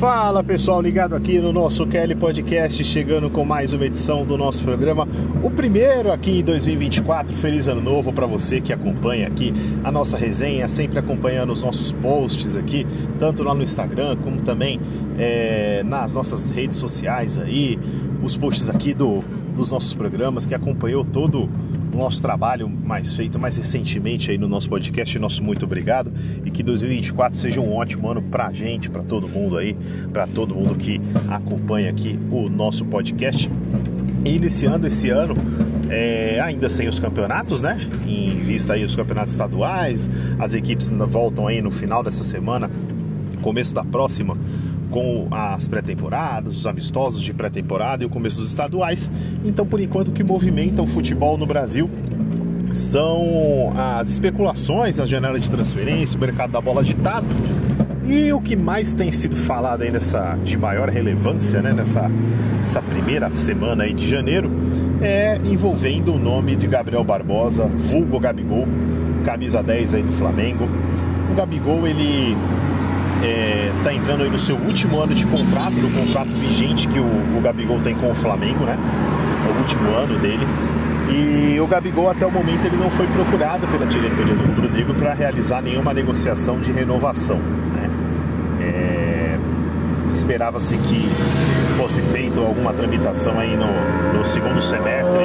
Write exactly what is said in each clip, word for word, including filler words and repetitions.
Fala pessoal, ligado aqui no nosso Kelly Podcast, chegando com mais uma edição do nosso programa, o primeiro aqui em dois mil e vinte e quatro. Feliz ano novo para você que acompanha aqui a nossa resenha, sempre acompanhando os nossos posts aqui, tanto lá no Instagram como também é, nas nossas redes sociais aí, os posts aqui do, dos nossos programas, que acompanhou todo o nosso trabalho mais feito mais recentemente aí no nosso podcast. Nosso muito obrigado, e que dois mil e vinte e quatro seja um ótimo ano pra gente, pra todo mundo aí, pra todo mundo que acompanha aqui o nosso podcast. E iniciando esse ano, é, ainda sem os campeonatos, né? Em vista aí os campeonatos estaduais, as equipes ainda voltam aí no final dessa semana, começo da próxima, com as pré-temporadas, os amistosos de pré-temporada e o começo dos estaduais. Então, por enquanto, o que movimenta o futebol no Brasil são as especulações na janela de transferência, o mercado da bola agitado. E o que mais tem sido falado aí nessa, de maior relevância, né, nessa, nessa primeira semana aí de janeiro, é envolvendo o nome de Gabriel Barbosa, vulgo Gabigol, camisa dez aí do Flamengo. O Gabigol, ele É, tá entrando aí no seu último ano de contrato, do contrato vigente que o, o Gabigol tem com o Flamengo, né? É o último ano dele. E o Gabigol, até o momento, ele não foi procurado pela diretoria do Rubro Negro para realizar nenhuma negociação de renovação, né? É, esperava-se que fosse feita alguma tramitação aí no, no segundo semestre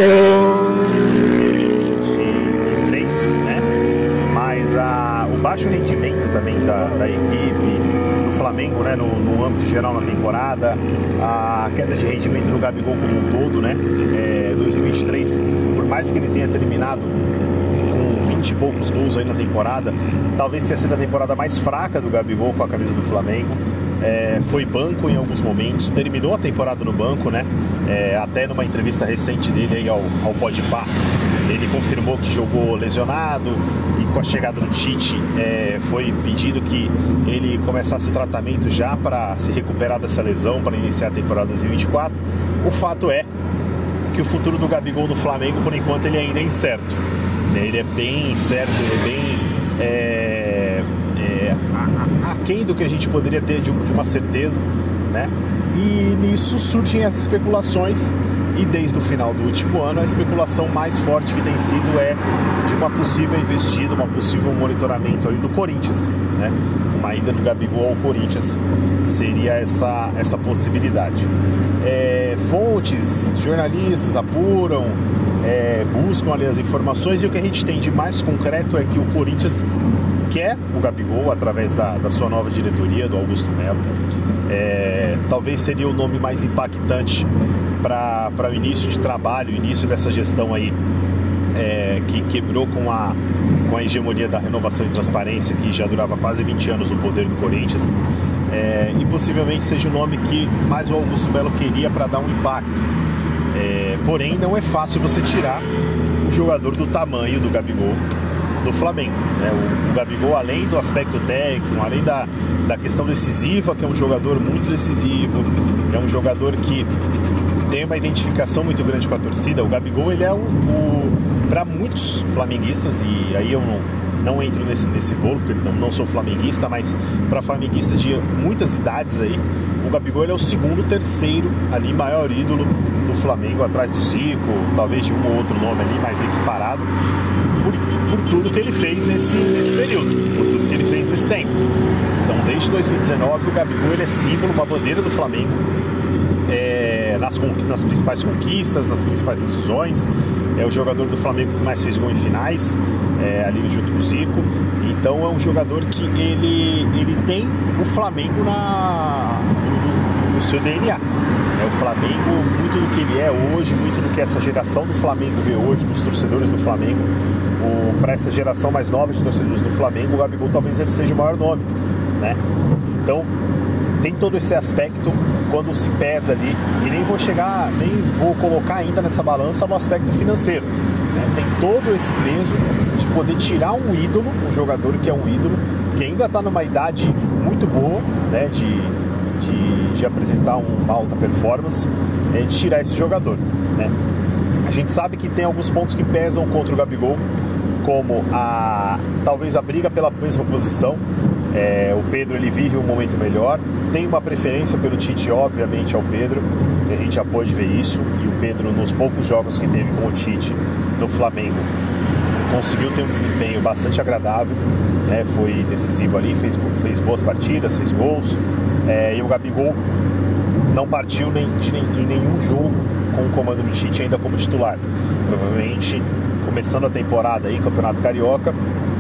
de três, né? Mas a, o baixo rendimento também da, da equipe do Flamengo, né, no, no âmbito geral na temporada, a queda de rendimento do Gabigol como um todo, né, é, dois mil e vinte e três, por mais que ele tenha terminado com vinte e poucos gols aí na temporada, talvez tenha sido a temporada mais fraca do Gabigol com a camisa do Flamengo. É, foi banco em alguns momentos, terminou a temporada no banco, né? É, até numa entrevista recente dele aí ao, ao Podpah, ele confirmou que jogou lesionado, e com a chegada do Tite é, foi pedido que ele começasse o tratamento já para se recuperar dessa lesão, para iniciar a temporada dois mil e vinte e quatro. O fato é que o futuro do Gabigol no Flamengo, por enquanto, ele ainda é incerto. Ele é bem incerto, ele é bem é, é, aquém do que a gente poderia ter de, de uma certeza, né? E nisso surgem as especulações, e desde o final do último ano a especulação mais forte que tem sido é de uma possível investida, uma possível monitoramento ali do Corinthians, né? Uma ida do Gabigol ao Corinthians seria essa, essa possibilidade. É, fontes, jornalistas apuram, é, buscam ali as informações, e o que a gente tem de mais concreto é que o Corinthians quer o Gabigol através da, da sua nova diretoria, do Augusto Melo. É, talvez seria o nome mais impactante para o início de trabalho, início dessa gestão aí, é, que quebrou com a, com a hegemonia da renovação e transparência, que já durava quase vinte anos no poder do Corinthians, é, e possivelmente seja o nome que mais o Augusto Melo queria para dar um impacto. É, porém, não é fácil você tirar um jogador do tamanho do Gabigol do Flamengo, né? O, o Gabigol, além do aspecto técnico, além da, da questão decisiva, que é um jogador muito decisivo, é um jogador que tem uma identificação muito grande com a torcida. O Gabigol, ele é o, o para muitos flamenguistas, e aí eu não, não entro nesse, nesse bolo, porque não, não sou flamenguista, mas para flamenguistas de muitas idades aí, o Gabigol, ele é o segundo, terceiro ali, maior ídolo do Flamengo, atrás do Zico, talvez de um ou outro nome ali mais equiparado, por, por tudo que ele fez nesse, nesse período, por tudo que ele fez nesse tempo. Então, desde dois mil e dezenove, o Gabigol, ele é símbolo, uma bandeira do Flamengo, é, nas, nas principais conquistas, nas principais decisões. É o jogador do Flamengo que mais fez gol em finais, é, ali junto com o Zico. Então, é um jogador que ele, ele tem o Flamengo na, no, no seu D N A. É o Flamengo, muito do que ele é hoje, muito do que essa geração do Flamengo vê hoje, dos torcedores do Flamengo. Para essa geração mais nova de torcedores do Flamengo, o Gabigol talvez ele seja o maior nome, né? Então, tem todo esse aspecto quando se pesa ali, e nem vou chegar, nem vou colocar ainda nessa balança o aspecto financeiro, né? Tem todo esse peso de poder tirar um ídolo, um jogador que é um ídolo, que ainda está numa idade muito boa, né, de, de, de apresentar uma alta performance, é, de tirar esse jogador, né? A gente sabe que tem alguns pontos que pesam contra o Gabigol, como a talvez a briga pela mesma posição. É, o Pedro ele vive um momento melhor, tem uma preferência pelo Tite, obviamente, ao Pedro, a gente já pôde ver isso, e o Pedro, nos poucos jogos que teve com o Tite no Flamengo, conseguiu ter um desempenho bastante agradável, né? Foi decisivo ali, fez, fez boas partidas, fez gols, é, e o Gabigol não partiu nem, de, em nenhum jogo com o comando do Tite ainda como titular. Provavelmente, começando a temporada aí, Campeonato Carioca,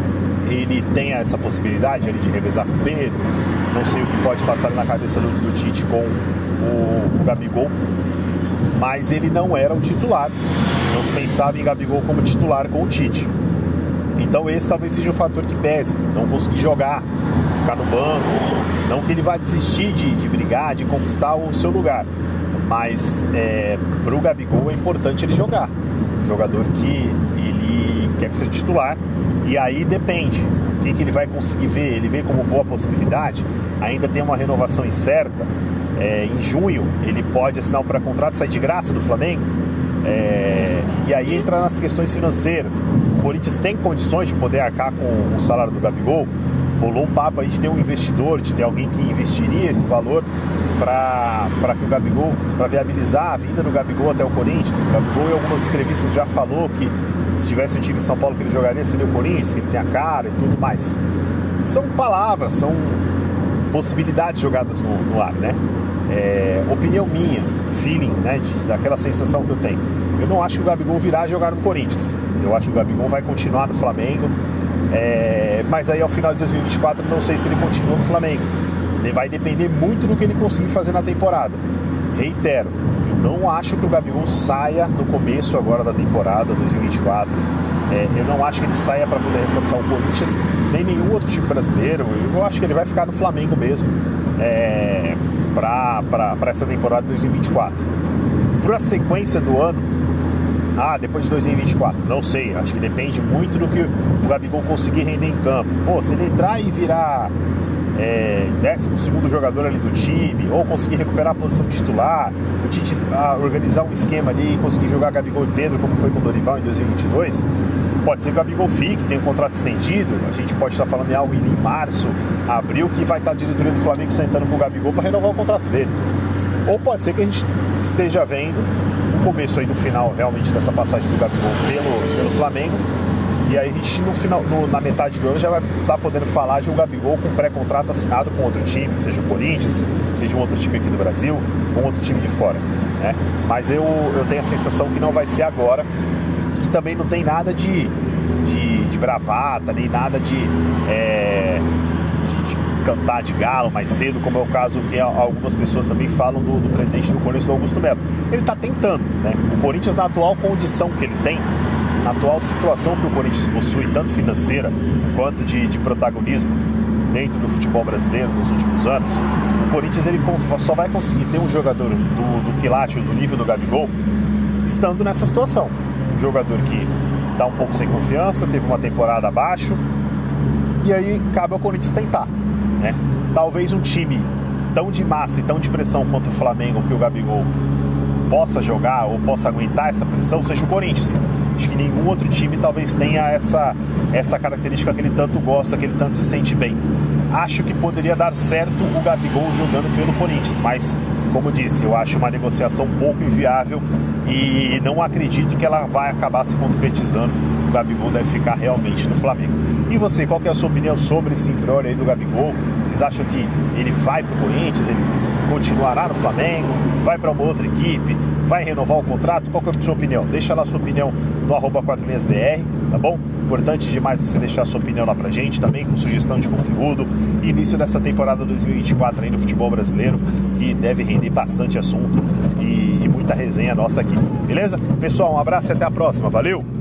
ele tem essa possibilidade ali de revezar com o Pedro. Não sei o que pode passar na cabeça do, do Tite com o, o Gabigol, mas ele não era o titular. Não se pensava em Gabigol como titular com o Tite. Então esse talvez seja o fator que pese, não conseguir jogar, ficar no banco. Não que ele vá desistir de, de brigar, de conquistar o seu lugar, mas é, para o Gabigol é importante ele jogar. Um jogador que ele quer ser titular, e aí depende o que, que ele vai conseguir ver. Ele vê como boa possibilidade, ainda tem uma renovação incerta. É, em junho ele pode assinar um pré-contrato, sair de graça do Flamengo, é, e aí entra nas questões financeiras. O Corinthians tem condições de poder arcar com o salário do Gabigol. Rolou um papo aí de ter um investidor, de ter alguém que investiria esse valor para que o Gabigol, para viabilizar a vinda do Gabigol até o Corinthians. O Gabigol, em algumas entrevistas, já falou que se tivesse um time em São Paulo que ele jogaria, seria o Corinthians, que ele tem a cara e tudo mais. São palavras, são possibilidades jogadas no, no ar, né? É, opinião minha, feeling, né, de, daquela sensação que eu tenho. Eu não acho que o Gabigol virá jogar no Corinthians. Eu acho que o Gabigol vai continuar no Flamengo. É, mas aí ao final de dois mil e vinte e quatro não sei se ele continua no Flamengo. Vai depender muito do que ele conseguir fazer na temporada. Reitero, eu não acho que o Gabigol saia no começo agora da temporada dois mil e vinte e quatro. É, eu não acho que ele saia para poder reforçar o Corinthians, nem nenhum outro time brasileiro. Eu acho que ele vai ficar no Flamengo mesmo, é, para essa temporada de dois mil e vinte e quatro. Para a sequência do ano, ah, depois de dois mil e vinte e quatro, não sei, acho que depende muito do que o Gabigol conseguir render em campo. Pô, se ele entrar e virar é, décimo segundo jogador ali do time, ou conseguir recuperar a posição titular, o Tite ah, organizar um esquema ali e conseguir jogar Gabigol e Pedro, como foi com o Dorival em dois mil e vinte e dois, pode ser que o Gabigol fique, tem um contrato estendido. A gente pode estar falando em algo em março, abril, que vai estar a diretoria do Flamengo sentando com o Gabigol para renovar o contrato dele. Ou pode ser que a gente esteja vendo o começo aí do final realmente dessa passagem do Gabigol pelo, pelo Flamengo, e aí a gente no final, no, na metade do ano já vai estar podendo falar de um Gabigol com pré-contrato assinado com outro time, seja o Corinthians, seja um outro time aqui do Brasil, ou outro time de fora, né? Mas eu, eu tenho a sensação que não vai ser agora, e também não tem nada de, de, de bravata, nem nada de... É, cantar de galo mais cedo, como é o caso que algumas pessoas também falam do, do presidente do Corinthians, do Augusto Melo. Ele está tentando, né? O Corinthians, na atual condição que ele tem, na atual situação que o Corinthians possui, tanto financeira quanto de, de protagonismo dentro do futebol brasileiro nos últimos anos, o Corinthians ele só vai conseguir ter um jogador do, do quilate, do nível do Gabigol, estando nessa situação. Um jogador que está um pouco sem confiança, teve uma temporada abaixo, e aí cabe ao Corinthians tentar, né? Talvez um time tão de massa e tão de pressão quanto o Flamengo, que o Gabigol possa jogar ou possa aguentar essa pressão, seja o Corinthians. Acho que nenhum outro time talvez tenha essa, essa característica que ele tanto gosta, que ele tanto se sente bem. Acho que poderia dar certo o Gabigol jogando pelo Corinthians, mas, como disse, eu acho uma negociação um pouco inviável e não acredito que ela vai acabar se concretizando. O Gabigol deve ficar realmente no Flamengo. E você, qual que é a sua opinião sobre esse imbróglio aí do Gabigol? Vocês acham que ele vai pro Corinthians, ele continuará no Flamengo, vai para uma outra equipe, vai renovar o contrato? Qual que é a sua opinião? Deixa lá a sua opinião no arroba quatro seis B R, tá bom? Importante demais você deixar a sua opinião lá pra gente, também com sugestão de conteúdo. Início dessa temporada dois mil e vinte e quatro aí no futebol brasileiro, que deve render bastante assunto e, e muita resenha nossa aqui, beleza? Pessoal, um abraço e até a próxima, valeu!